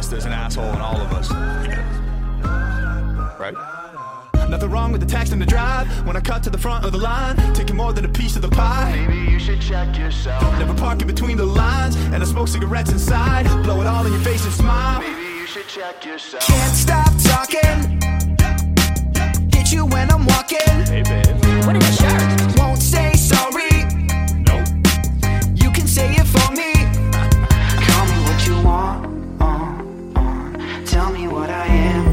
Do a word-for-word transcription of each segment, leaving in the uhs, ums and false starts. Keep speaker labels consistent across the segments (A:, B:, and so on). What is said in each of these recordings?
A: guess there's an asshole in all of us. Right?
B: Nothing wrong with the text and the drive. When I cut to the front of the line, taking more than a piece of the pie.
C: Maybe you should check yourself.
B: Never park in between the lines, and I smoke cigarettes inside. Blow it all in your face and smile.
C: Maybe you should check yourself.
B: Can't stop talking. Hit you when I'm walking.
A: Hey, babe.
D: What a jerk.
B: Won't say sorry.
A: Nope.
B: You can say it for me.
E: Call me what you want, uh, uh. Tell me what I am.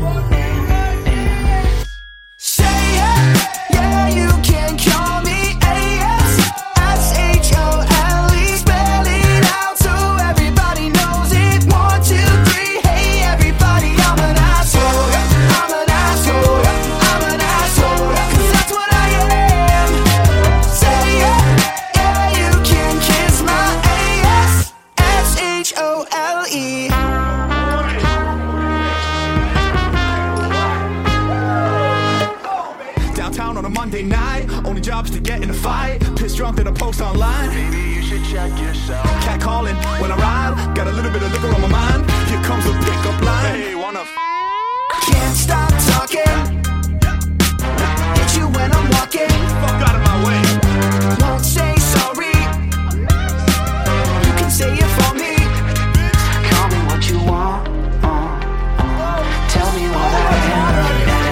B: Say it, yeah, you can call me A S S H O L E. Spell it out so everybody knows it. One, two, three, hey everybody, I'm an asshole. I'm an asshole. I'm an asshole. Cause that's what I am. Say it, yeah, you can kiss my A S S H O L E. Downtown on a Monday night, only job's to get in a fight. Pissed drunk that I post online.
C: Maybe you should check yourself.
B: Cat calling when I ride. Got a little bit of liquor on my mind. Here comes the pickup line.
A: Hey, wanna f
B: Can't stop talking. Hit you when I'm walking.
A: fuck out of my way?
B: Won't say sorry. You can say it for me.
E: Call me what you want, uh, uh. Tell me what I am.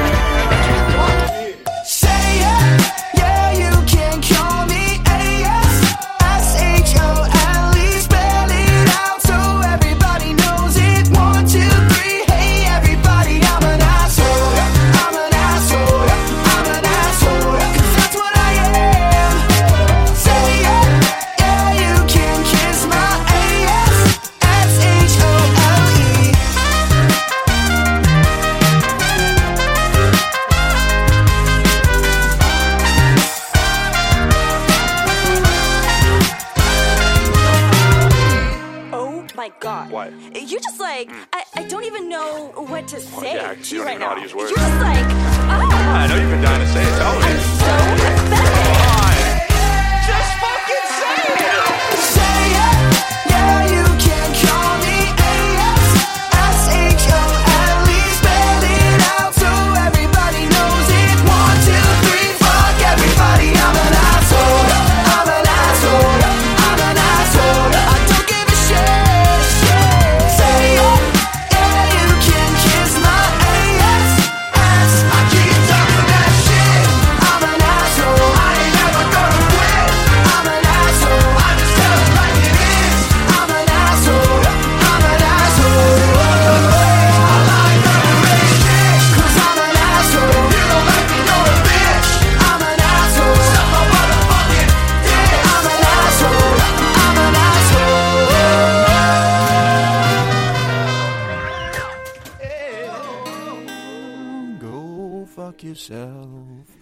B: Say it, yeah, you can call me A S S H O L E. Spell it out so everybody knows it. One, two, three, hey everybody, I'm an asshole. I'm an asshole. I'm an asshole. Cause that's what I am. Say it, yeah, you can kiss my A S S H O L E.
D: Oh my god.
A: What?
D: You're just like, I, I don't even know what to say
A: yeah,
D: to
A: you
D: you
A: don't
D: right
A: even know how
D: now.
A: to use words.
D: You're just like, ah,
A: I know you've been dying to say it. Tell me.
D: I'm so pathetic.
A: Just fucking say it.
B: Say it, yeah, you can call me A S S H O L E. Spell it out so everybody knows it. One, two, three, fuck everybody, I'm an asshole. I'm an asshole. I'm an asshole. I don't give a shit. Say it, yeah, you can kiss my A S S. I keep talking that shit. I'm an asshole. I ain't never gonna quit. I'm an asshole. I just tell it like it is. I'm an asshole. I'm an asshole. I like underrated shit. Cause I'm an asshole. You don't make me go a bitch. I'm an asshole. Suck my motherfucking dick. I'm an asshole. I'm an asshole. Go fuck yourself.